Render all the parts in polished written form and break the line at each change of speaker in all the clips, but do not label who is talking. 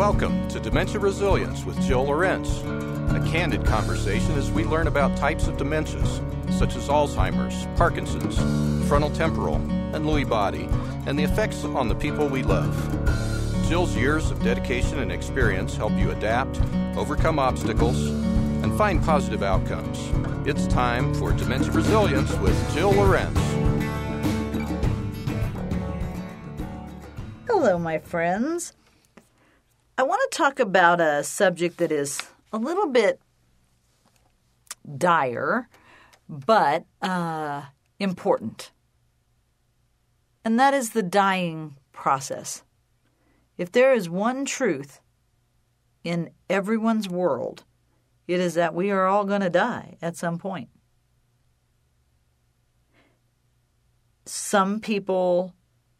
Welcome to Dementia Resilience with Jill Lorenz, a candid conversation as we learn about types of dementias, such as Alzheimer's, Parkinson's, frontotemporal, and Lewy body, and the effects on the people we love. Jill's years of dedication and experience help you adapt, overcome obstacles, and find positive outcomes. It's time for Dementia Resilience with Jill Lorenz.
Hello, my friends. I want to talk about a subject that is a little bit dire, but important. And that is the dying process. If there is one truth in everyone's world, it is that we are all going to die at some point. Some people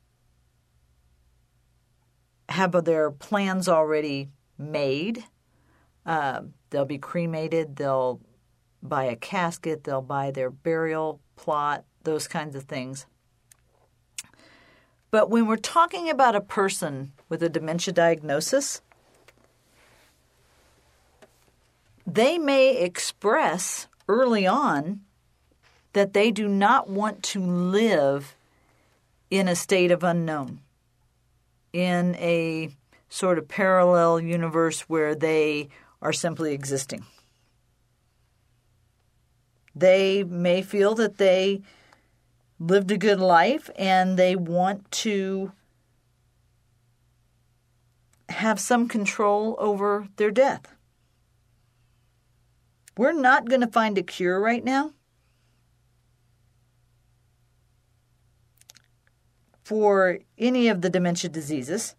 have their plans already made. They'll be cremated. They'll buy a casket. They'll buy their burial plot, those kinds of things. But when we're talking about a person with a dementia diagnosis, they may express early on that they do not want to live in a state of unknown, in a sort of parallel universe where they are simply existing. They may feel that they lived a good life and they want to have some control over their death. We're not going to find a cure right now for any of the dementia diseases.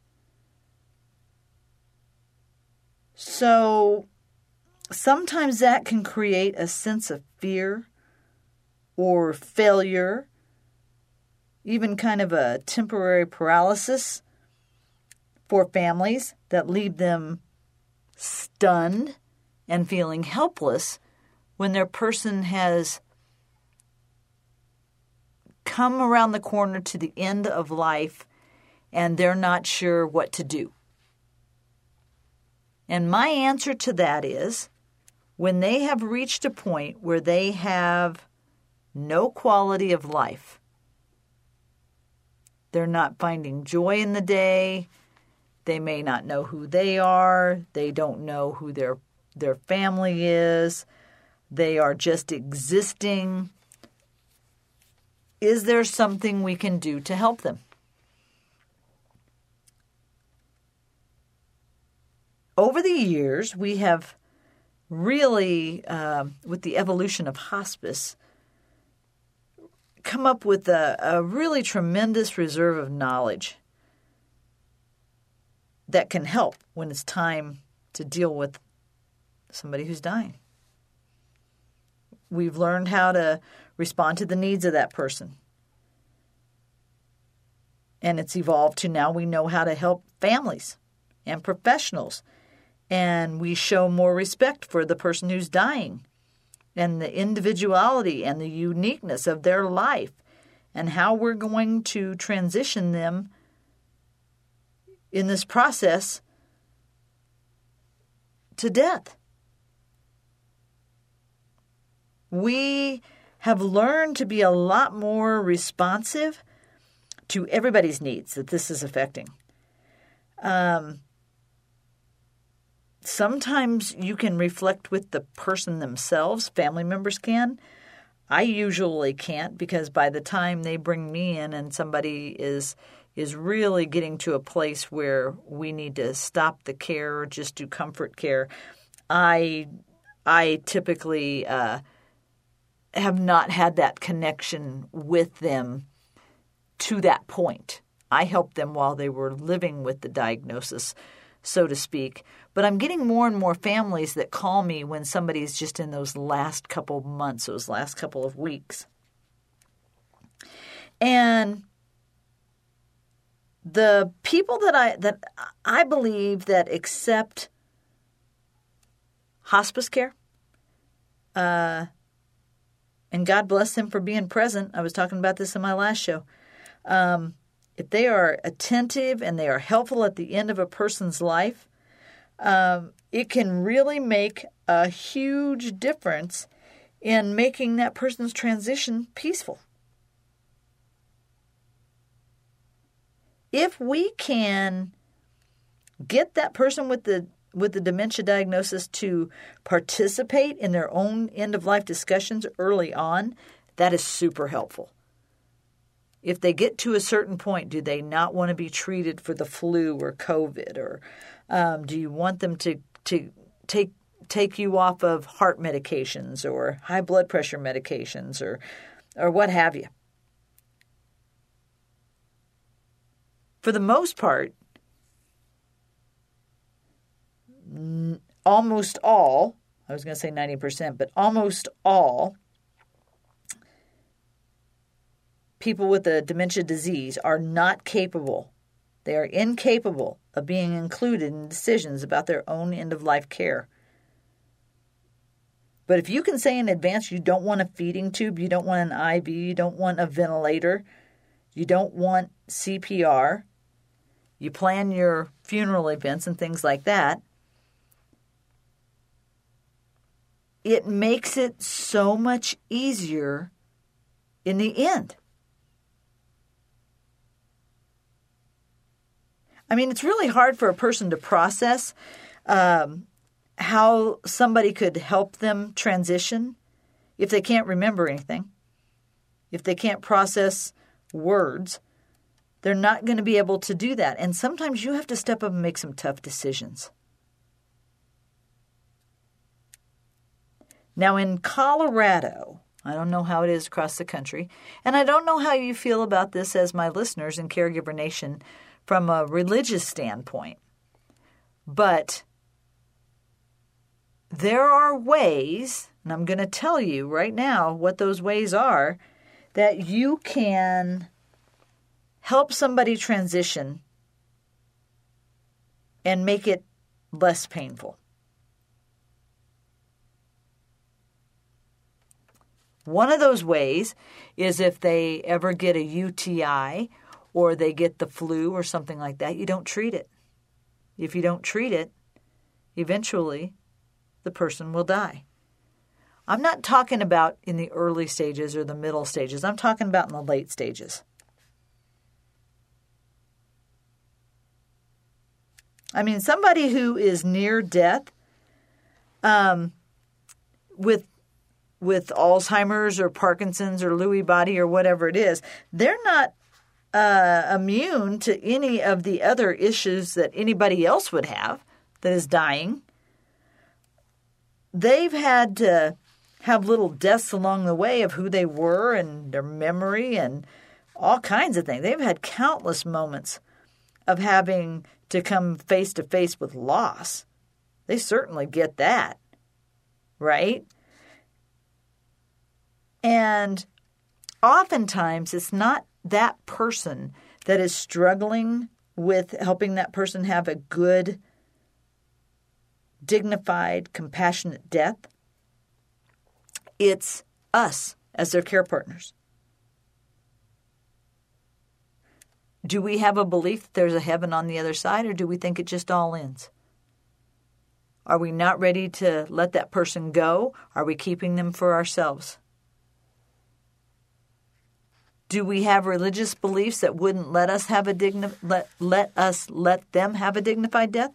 So sometimes that can create a sense of fear or failure, even kind of a temporary paralysis for families that leave them stunned and feeling helpless when their person has come around the corner to the end of life and they're not sure what to do. And my answer to that is, when they have reached a point where they have no quality of life, they're not finding joy in the day, they may not know who they are, they don't know who their family is, they are just existing. Is there something we can do to help them? Over the years, we have really, with the evolution of hospice, come up with a really tremendous reserve of knowledge that can help when it's time to deal with somebody who's dying. We've learned how to respond to the needs of that person. And it's evolved to now we know how to help families and professionals. And we show more respect for the person who's dying and the individuality and the uniqueness of their life and how we're going to transition them in this process to death. We have learned to be a lot more responsive to everybody's needs that this is affecting. Sometimes you can reflect with the person themselves. Family members can. I usually can't, because by the time they bring me in and somebody is really getting to a place where we need to stop the care or just do comfort care, I typically have not had that connection with them to that point. I helped them while they were living with the diagnosis, so to speak. But I'm getting more and more families that call me when somebody's just in those last couple of months, those last couple of weeks. And the people that I believe that accept hospice care, and God bless them for being present. I was talking about this in my last show. If they are attentive and they are helpful at the end of a person's life, it can really make a huge difference in making that person's transition peaceful. If we can get that person with the dementia diagnosis to participate in their own end-of-life discussions early on, that is super helpful. If they get to a certain point, do they not want to be treated for the flu or COVID? Or do you want them to take you off of heart medications or high blood pressure medications or what have you? For the most part, almost all, I was going to say 90%, but almost all people with a dementia disease are not capable. They are incapable of being included in decisions about their own end-of-life care. But if you can say in advance you don't want a feeding tube, you don't want an IV, you don't want a ventilator, you don't want CPR, you plan your funeral events and things like that, it makes it so much easier in the end. I mean, it's really hard for a person to process how somebody could help them transition if they can't remember anything, if they can't process words. They're not going to be able to do that. And sometimes you have to step up and make some tough decisions. Now, in Colorado, I don't know how it is across the country, and I don't know how you feel about this as my listeners in Caregiver Nation from a religious standpoint, but there are ways, and I'm going to tell you right now what those ways are, that you can help somebody transition and make it less painful. One of those ways is if they ever get a UTI or they get the flu or something like that, you don't treat it. If you don't treat it, eventually the person will die. I'm not talking about in the early stages or the middle stages. I'm talking about in the late stages. I mean, somebody who is near death with Alzheimer's or Parkinson's or Lewy body or whatever it is, they're not immune to any of the other issues that anybody else would have that is dying. They've had to have little deaths along the way of who they were and their memory and all kinds of things. They've had countless moments of having to come face to face with loss. They certainly get that, right? And oftentimes it's not that person that is struggling with helping that person have a good, dignified, compassionate death. It's us as their care partners. Do we have a belief that there's a heaven on the other side, or do we think it just all ends? Are we not ready to let that person go? Are we keeping them for ourselves? Do we have religious beliefs that wouldn't let us have let them have a dignified death?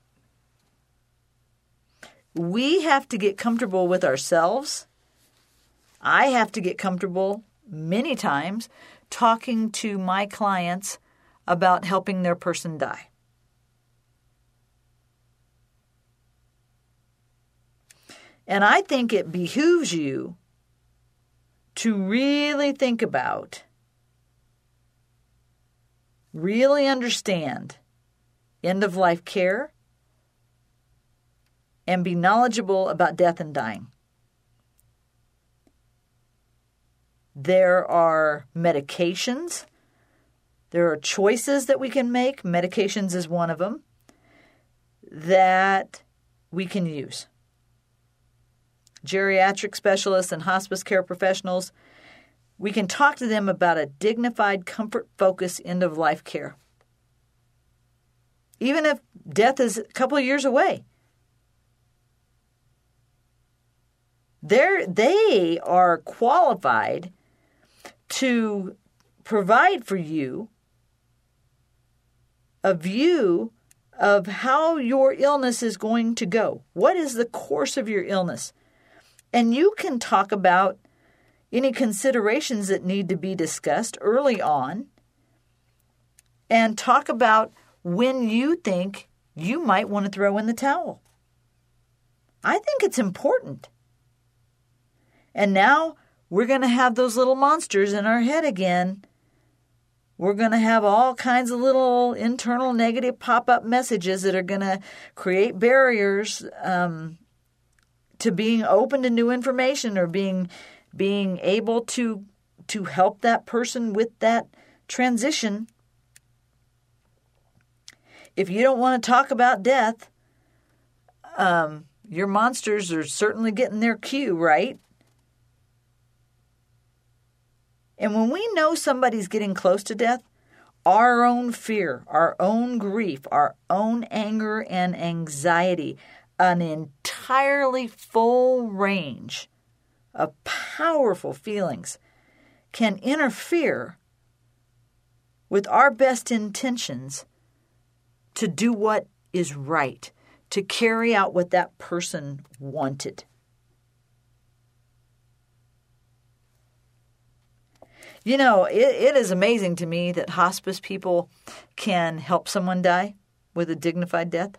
We have to get comfortable with ourselves. I have to get comfortable many times talking to my clients about helping their person die. And I think it behooves you to really think about, really understand end-of-life care and be knowledgeable about death and dying. There are medications. There are choices that we can make. Medications is one of them that we can use. Geriatric specialists and hospice care professionals, we can talk to them about a dignified, comfort-focused end-of-life care. even if death is a couple of years away. They are qualified to provide for you a view of how your illness is going to go. What is the course of your illness? And you can talk about any considerations that need to be discussed early on and talk about when you think you might want to throw in the towel. I think it's important. And now we're going to have those little monsters in our head again. We're going to have all kinds of little internal negative pop-up messages that are going to create barriers to being open to new information or being able to help that person with that transition. If you don't want to talk about death, your monsters are certainly getting their cue, right? And when we know somebody's getting close to death, our own fear, our own grief, our own anger and anxiety, an entirely full range of powerful feelings can interfere with our best intentions to do what is right, to carry out what that person wanted. You know, it is amazing to me that hospice people can help someone die with a dignified death.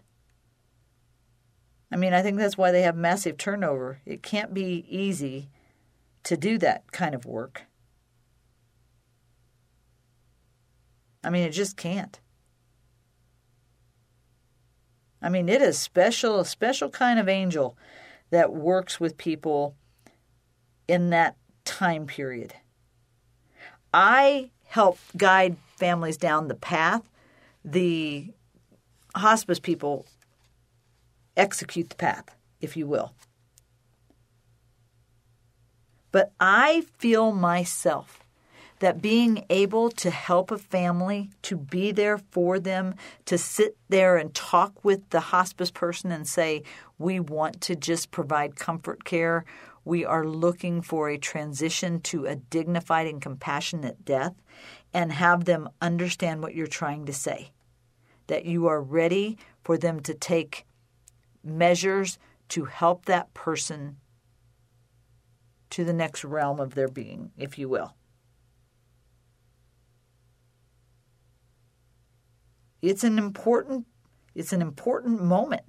I mean, I think that's why they have massive turnover. It can't be easy to do that kind of work. I mean, it just can't. I mean, it is a special kind of angel that works with people in that time period. I help guide families down the path. The hospice people execute the path, if you will. But I feel myself that being able to help a family, to be there for them, to sit there and talk with the hospice person and say, we want to just provide comfort care. We are looking for a transition to a dignified and compassionate death, and have them understand what you're trying to say, that you are ready for them to take measures to help that person to the next realm of their being, if you will. It's an important moment.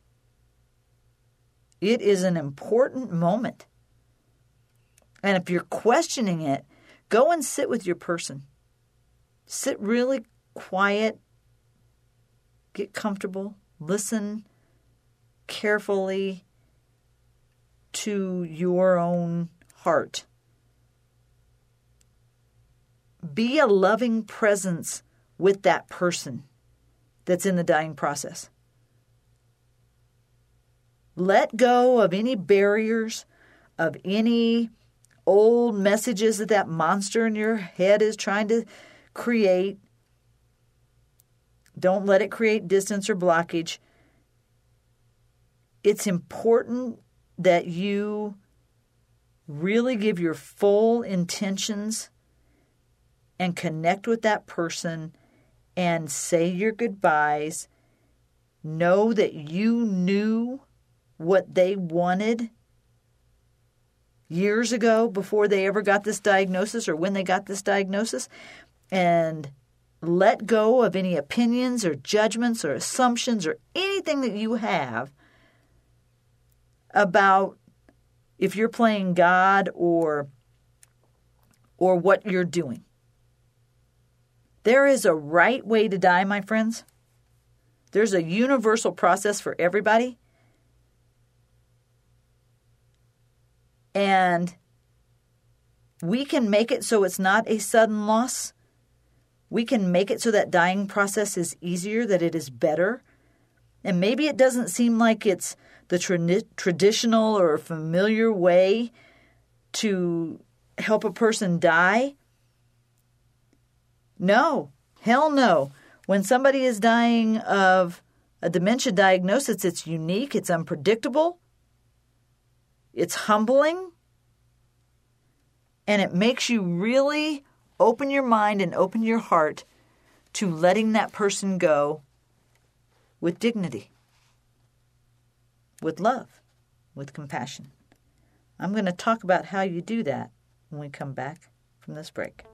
It is an important moment. And if you're questioning it, go and sit with your person. Sit really quiet. Get comfortable. Listen carefully to your own heart. Be a loving presence with that person that's in the dying process. Let go of any barriers, of any old messages that monster in your head is trying to create. Don't let it create distance or blockage. It's important that you really give your full intentions and connect with that person and say your goodbyes. Know that you knew what they wanted years ago before they ever got this diagnosis or when they got this diagnosis, and let go of any opinions or judgments or assumptions or anything that you have about if you're playing God or what you're doing. There is a right way to die, my friends. There's a universal process for everybody. And we can make it so it's not a sudden loss. We can make it so that dying process is easier, that it is better. And maybe it doesn't seem like it's the traditional or familiar way to help a person die. No, hell no. When somebody is dying of a dementia diagnosis, it's unique, it's unpredictable, it's humbling, and it makes you really open your mind and open your heart to letting that person go with dignity, with love, with compassion. I'm going to talk about how you do that when we come back from this break.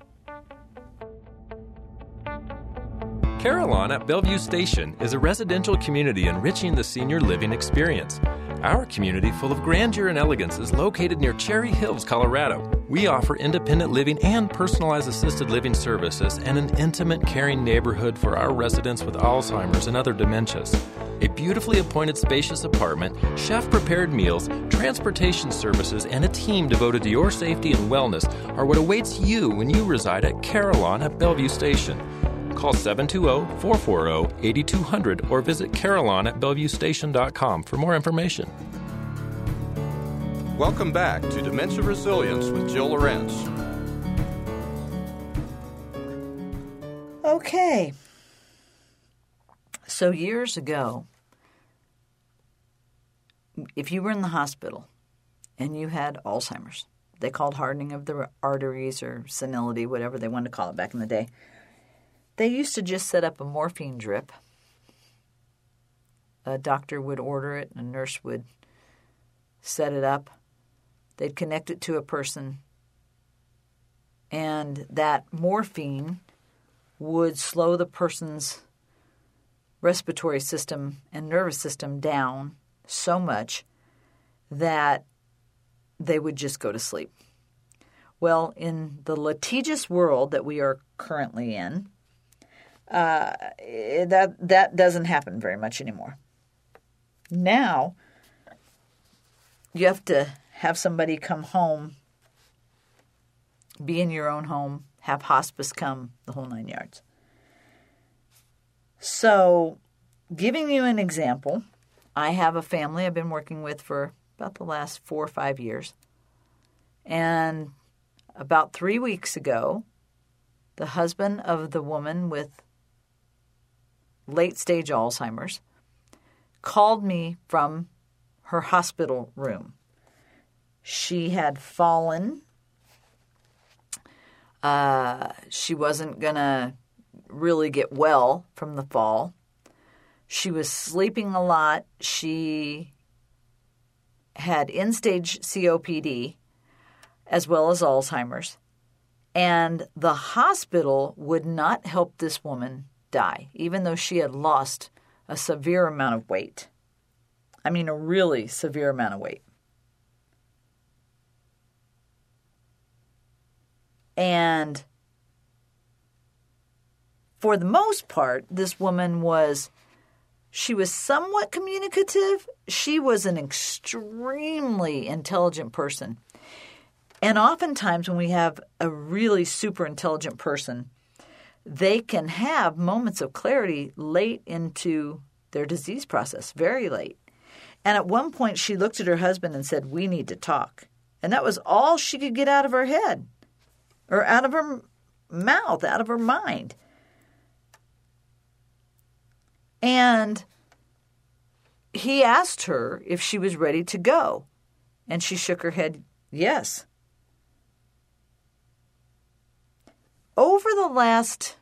Carillon at Bellevue Station is a residential community enriching the senior living experience. Our community, full of grandeur and elegance, is located near Cherry Hills, Colorado. We offer independent living and personalized assisted living services and an intimate, caring neighborhood for our residents with Alzheimer's and other dementias. A beautifully appointed, spacious apartment, chef-prepared meals, transportation services, and a team devoted to your safety and wellness are what awaits you when you reside at Carillon at Bellevue Station. Call 720-440-8200 or visit Carillon at BellevueStation.com for more information.
Welcome back to Dementia Resilience with Jill Lorenz.
Okay. So years ago, if you were in the hospital and you had Alzheimer's, they called hardening of the arteries or senility, whatever they wanted to call it back in the day, they used to just set up a morphine drip. A doctor would order it, and a nurse would set it up. They'd connect it to a person, and that morphine would slow the person's respiratory system and nervous system down so much that they would just go to sleep. Well, in the litigious world that we are currently in, that doesn't happen very much anymore. Now, you have to have somebody come home, be in your own home, have hospice come, the whole 9 yards. So, giving you an example, I have a family I've been working with for about the last 4 or 5 years. And about 3 weeks ago, the husband of the woman with late-stage Alzheimer's called me from her hospital room. She had fallen. She wasn't going to really get well from the fall. She was sleeping a lot. She had end-stage COPD as well as Alzheimer's. And the hospital would not help this woman die, even though she had lost a severe amount of weight. I mean, a really severe amount of weight. And for the most part, this woman she was somewhat communicative. She was an extremely intelligent person. And oftentimes when we have a really super intelligent person, they can have moments of clarity late into their disease process, very late. And at one point she looked at her husband and said, "We need to talk." And that was all she could get out of her head or out of her mouth, out of her mind. And he asked her if she was ready to go. And she shook her head, yes. Over the last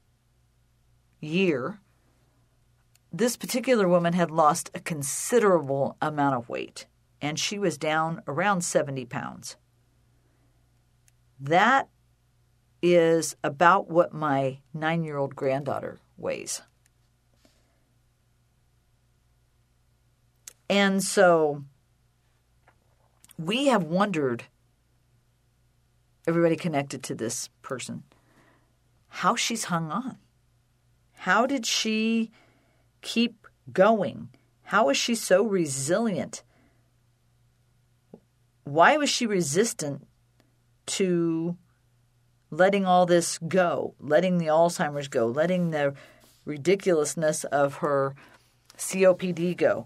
year, this particular woman had lost a considerable amount of weight, and she was down around 70 pounds. That is about what my 9-year-old granddaughter weighs. And so we have wondered, everybody connected to this person, how she's hung on. How did she keep going? How is she so resilient? Why was she resistant to letting all this go, letting the Alzheimer's go, letting the ridiculousness of her COPD go?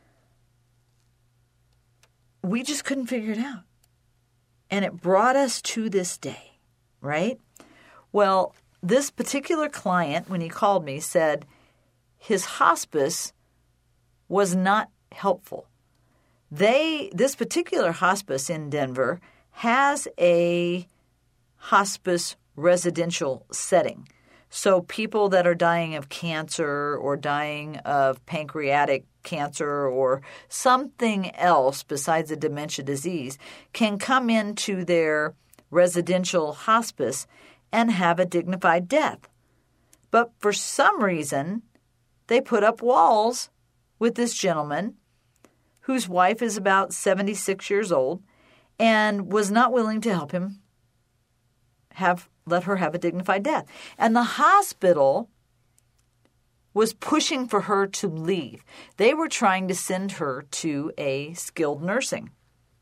We just couldn't figure it out. And it brought us to this day, right? Well, this particular client, when he called me, said his hospice was not helpful. This particular hospice in Denver has a hospice residential setting. So people that are dying of cancer or dying of pancreatic cancer or something else besides a dementia disease can come into their residential hospice and have a dignified death. But for some reason, they put up walls with this gentleman whose wife is about 76 years old and was not willing to help him let her have a dignified death. And the hospital was pushing for her to leave. They were trying to send her to a skilled nursing.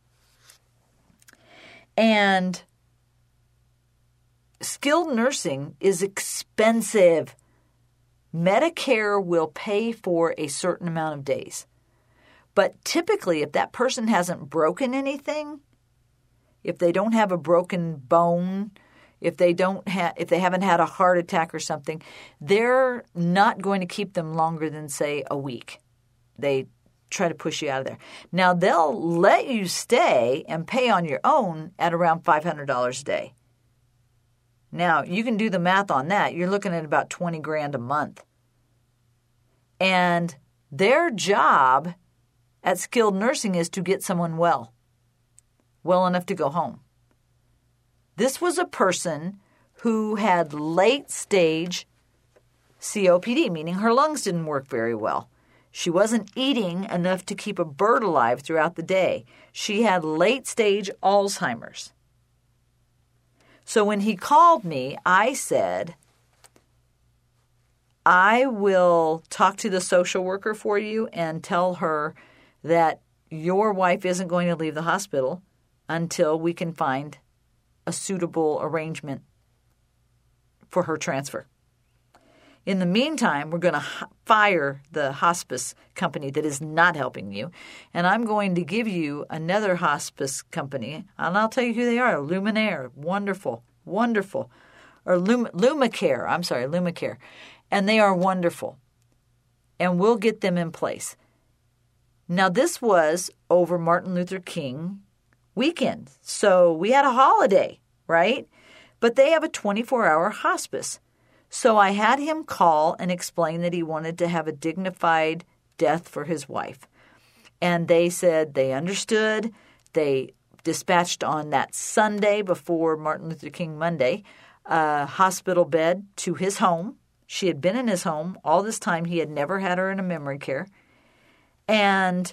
And skilled nursing is expensive. Medicare will pay for a certain amount of days. But typically, if that person hasn't broken anything, if they don't have a broken bone, if they haven't had a heart attack or something, they're not going to keep them longer than, say, a week. They try to push you out of there. Now, they'll let you stay and pay on your own at around $500 a day. Now, you can do the math on that. You're looking at about $20,000 a month. And their job at skilled nursing is to get someone well enough to go home. This was a person who had late-stage COPD, meaning her lungs didn't work very well. She wasn't eating enough to keep a bird alive throughout the day. She had late-stage Alzheimer's. So when he called me, I said, I will talk to the social worker for you and tell her that your wife isn't going to leave the hospital until we can find a suitable arrangement for her transfer. In the meantime, we're going to fire the hospice company that is not helping you, and I'm going to give you another hospice company, and I'll tell you who they are. Luminaire, wonderful, wonderful. Or Lumicare, and they are wonderful, and we'll get them in place. Now, this was over Martin Luther King weekend, so we had a holiday, right? But they have a 24-hour hospice. So I had him call and explain that he wanted to have a dignified death for his wife. And they said they understood. They dispatched on that Sunday before Martin Luther King Monday a hospital bed to his home. She had been in his home all this time. He had never had her in a memory care. And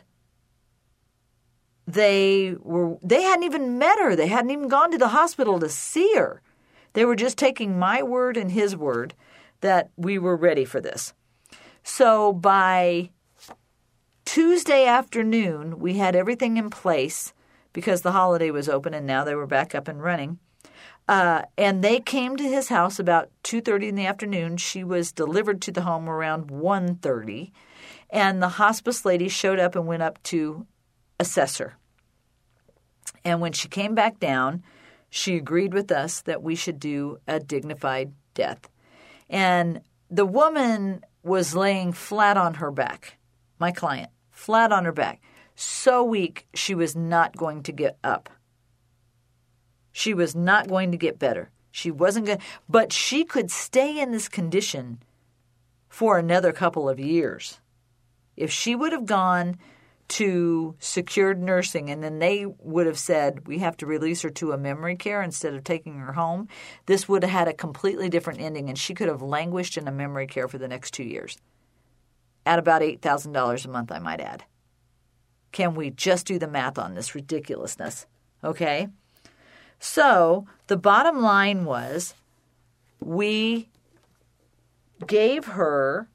they hadn't even met her. They hadn't even gone to the hospital to see her. They were just taking my word and his word that we were ready for this. So by Tuesday afternoon, we had everything in place because the holiday was open and now they were back up and running. And they came to his house about 2:30 in the afternoon. She was delivered to the home around 1:30. And the hospice lady showed up and went up to assess her. And when she came back down, she agreed with us that we should do a dignified death. And the woman was laying flat on her back, my client, flat on her back, so weak she was not going to get up. She was not going to get better. She wasn't going, but she could stay in this condition for another couple of years. If she would have gone to secured nursing and then they would have said, we have to release her to a memory care instead of taking her home, this would have had a completely different ending and she could have languished in a memory care for the next 2 years at about $8,000 a month, I might add. Can we just do the math on this ridiculousness? Okay? So the bottom line was we gave her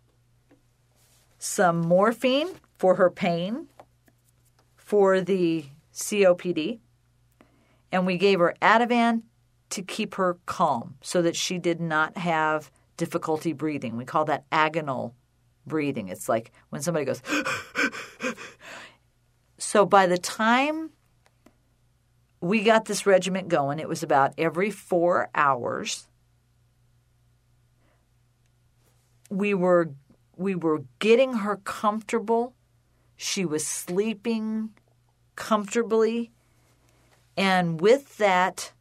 some morphine for her pain, for the COPD, and we gave her Ativan to keep her calm so that she did not have difficulty breathing. We call that agonal breathing. It's like when somebody goes, So by the time we got this regimen going, it was about every 4 hours we were getting her comfortable. She was sleeping comfortably. And with that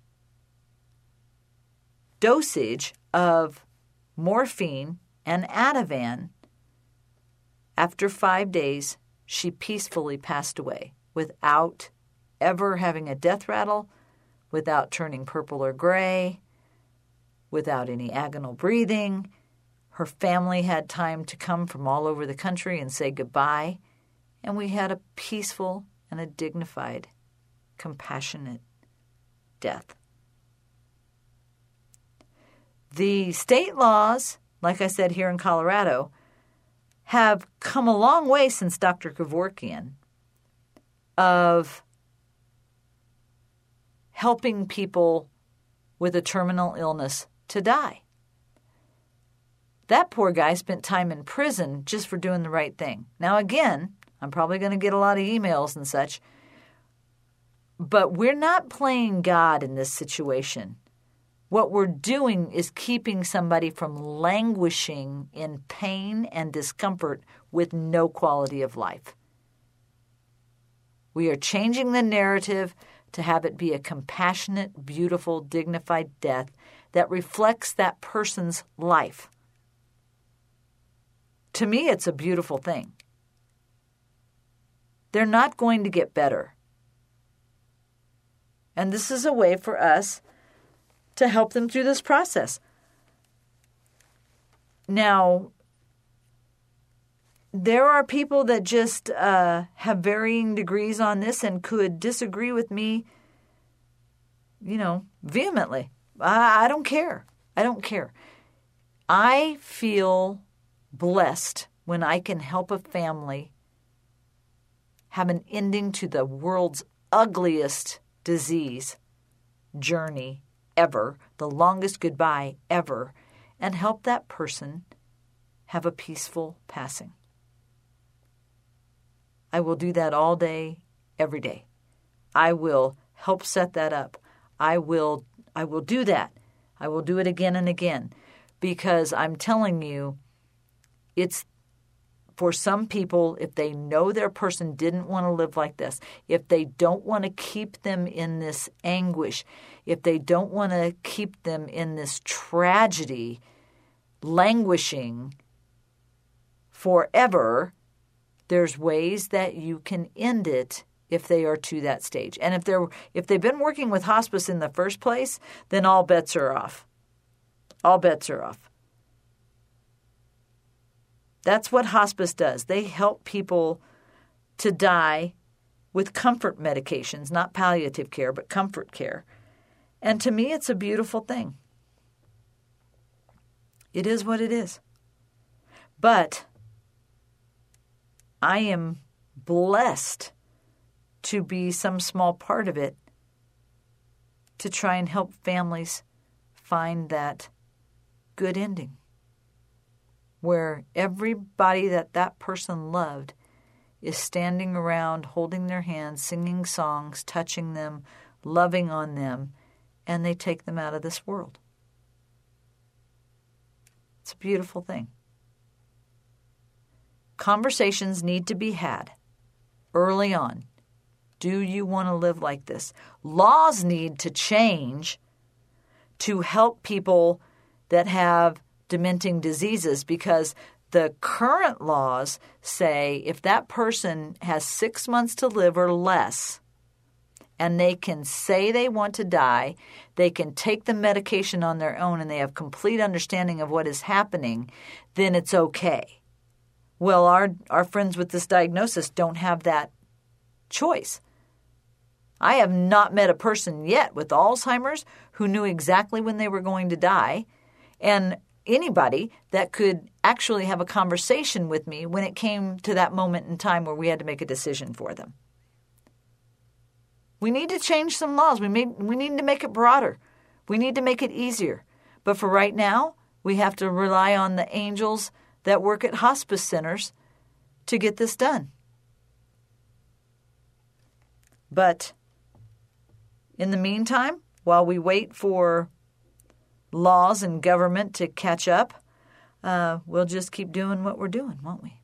dosage of morphine and Ativan, after 5 days, she peacefully passed away without ever having a death rattle, without turning purple or gray, without any agonal breathing. Her family had time to come from all over the country and say goodbye, and we had a peaceful and a dignified, compassionate death. The state laws, like I said here in Colorado, have come a long way since Dr. Kevorkian of helping people with a terminal illness to die. That poor guy spent time in prison just for doing the right thing. Now, again, I'm probably going to get a lot of emails and such, but we're not playing God in this situation. What we're doing is keeping somebody from languishing in pain and discomfort with no quality of life. We are changing the narrative to have it be a compassionate, beautiful, dignified death that reflects that person's life. To me, it's a beautiful thing. They're not going to get better. And this is a way for us to help them through this process. Now, there are people that just have varying degrees on this and could disagree with me, vehemently. I don't care. I don't care. I feel blessed when I can help a family have an ending to the world's ugliest disease journey ever, the longest goodbye ever, and help that person have a peaceful passing. I will do that all day, every day. I will help set that up. I will do that. I will do it again and again, because I'm telling you, it's for some people, if they know their person didn't want to live like this, if they don't want to keep them in this anguish, if they don't want to keep them in this tragedy, languishing forever, there's ways that you can end it if they are to that stage. And if they've been working with hospice in the first place, then all bets are off. All bets are off. That's what hospice does. They help people to die with comfort medications, not palliative care, but comfort care. And to me, it's a beautiful thing. It is what it is. But I am blessed to be some small part of it to try and help families find that good ending where everybody that person loved is standing around, holding their hands, singing songs, touching them, loving on them, and they take them out of this world. It's a beautiful thing. Conversations need to be had early on. Do you want to live like this? Laws need to change to help people that have dementing diseases, because the current laws say if that person has 6 months to live or less and they can say they want to die, they can take the medication on their own and they have complete understanding of what is happening, then it's okay. Well, our friends with this diagnosis don't have that choice. I have not met a person yet with Alzheimer's who knew exactly when they were going to die, and anybody that could actually have a conversation with me when it came to that moment in time where we had to make a decision for them. We need to change some laws. We need to make it broader. We need to make it easier. But for right now, we have to rely on the angels that work at hospice centers to get this done. But in the meantime, while we wait for laws and government to catch up, we'll just keep doing what we're doing, won't we?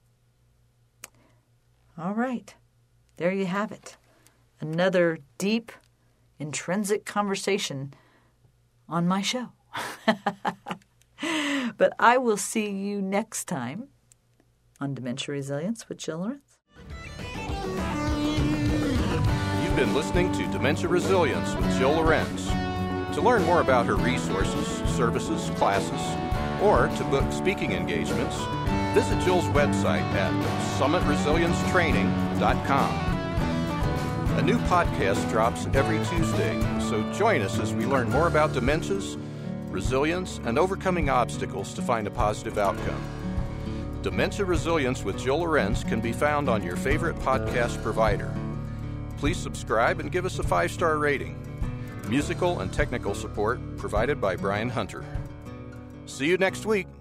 All right. There you have it. Another deep, intrinsic conversation on my show. But I will see you next time on Dementia Resilience with Jill Lorenz.
You've been listening to Dementia Resilience with Jill Lorenz. To learn more about her resources, services, classes, or to book speaking engagements, visit Jill's website at summitresiliencetraining.com. A new podcast drops every Tuesday, so join us as we learn more about dementias, resilience, and overcoming obstacles to find a positive outcome. Dementia Resilience with Jill Lorenz can be found on your favorite podcast provider. Please subscribe and give us a 5-star rating. Musical and technical support provided by Brian Hunter. See you next week.